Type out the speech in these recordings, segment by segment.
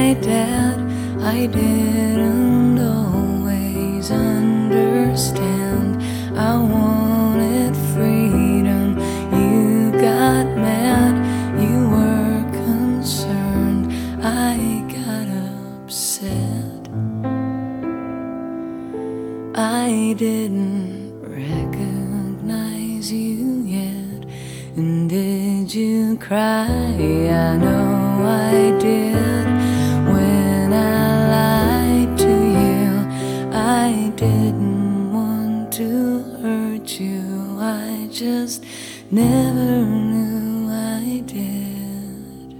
my dad, I didn't always understand. I wanted freedom, you got mad, you were concerned, I got upset. I didn't recognize you yet. And did you cry? I know I did. When I lied to you, I didn't want to hurt you, I just never knew I did.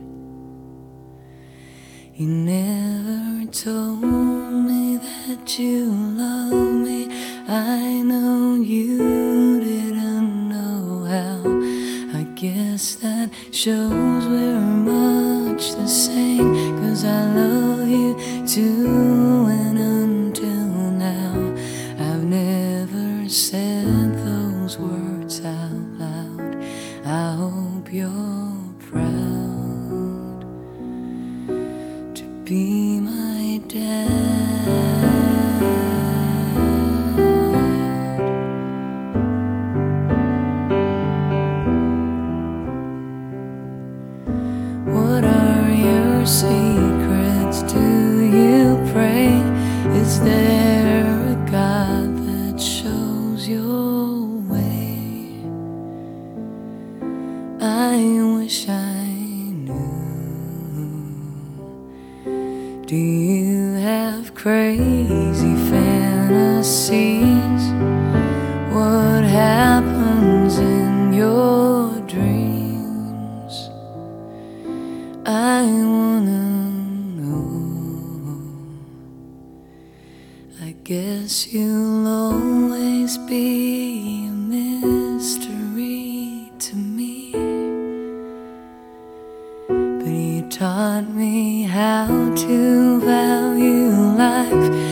You never told me that you loved me. I know you didn't know how. I guess that shows we're much the same, 'cause I love you too, and until now I've never said those words out loud. I hope you're proud to be my dad. What are your secrets? Do you pray? Is there a God that shows your way? I wish I knew. Do you have crazy fantasies? What happens in your dreams? I wanna know. I guess you'll always be a mystery to me, but you taught me how to value life.